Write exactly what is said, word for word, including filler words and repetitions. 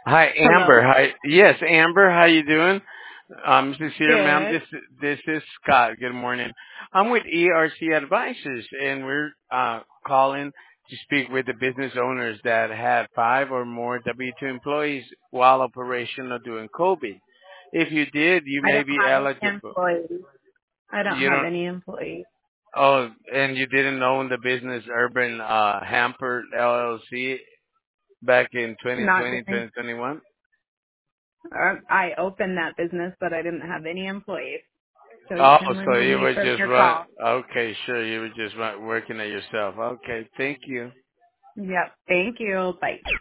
Hi, Amber. Hello. Hi. Yes, Amber. How you doing? Um, this is here, ma'am. Good. This this is Scott. Good morning. I'm with E R C Advisors, and we're uh, calling to speak with the business owners that had five or more W two employees while operational during COVID. If you did, you I may don't be have any eligible. employees. I don't You have don't. any employees. Oh, and you didn't own the business Urban uh, Hamper L L C back in twenty Not twenty, during. twenty twenty-one. Uh, I opened that business, but I didn't have any employees. So you Oh, can so remove you me were from just your run. call. Okay, sure. You were just run, working at yourself. Okay, thank you. Yep. Thank you. Bye.